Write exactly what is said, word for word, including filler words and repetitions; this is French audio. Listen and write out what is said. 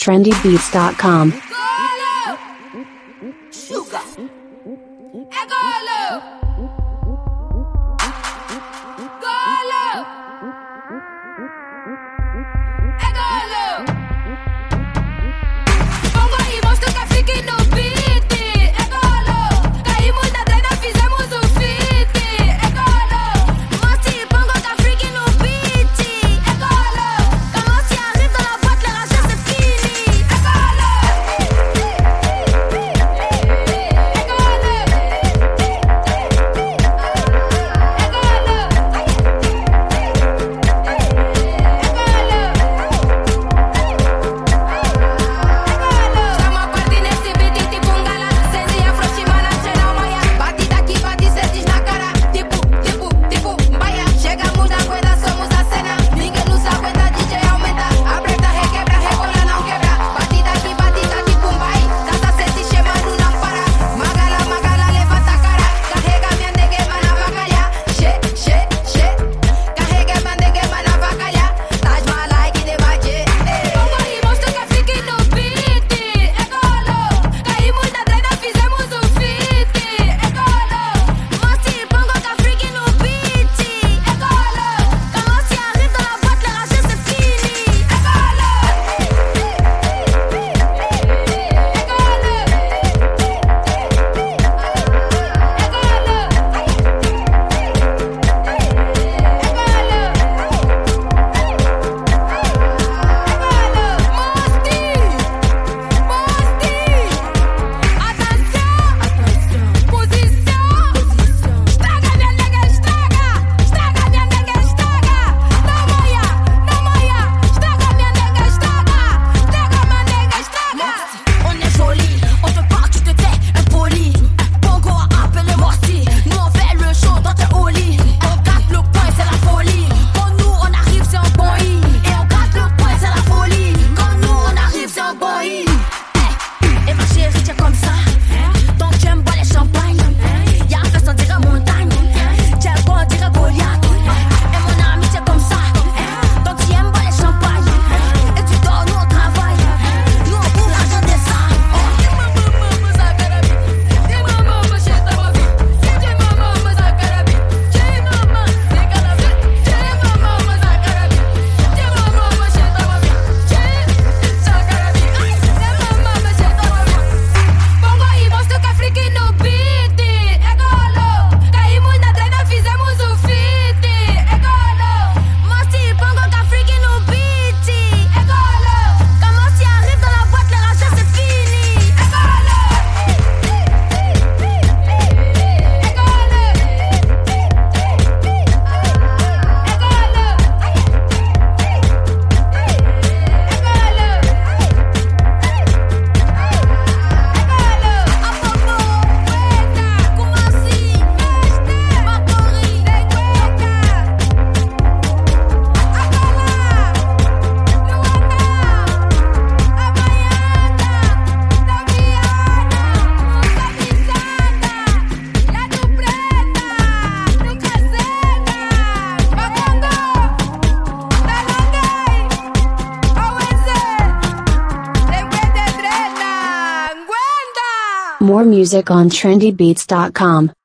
trendy beats dot com. Sugar. Egolo. Golo. Egolo. Bongo e mostra que fique no beat. Egolo. Caímos na drena, fizemos um feat. Egolo. Mostra e bongo que fique no beat. Egolo. Quand si arrive dans la boîte, les rageux c'est fini. Egolo. More music on trendy beats dot com.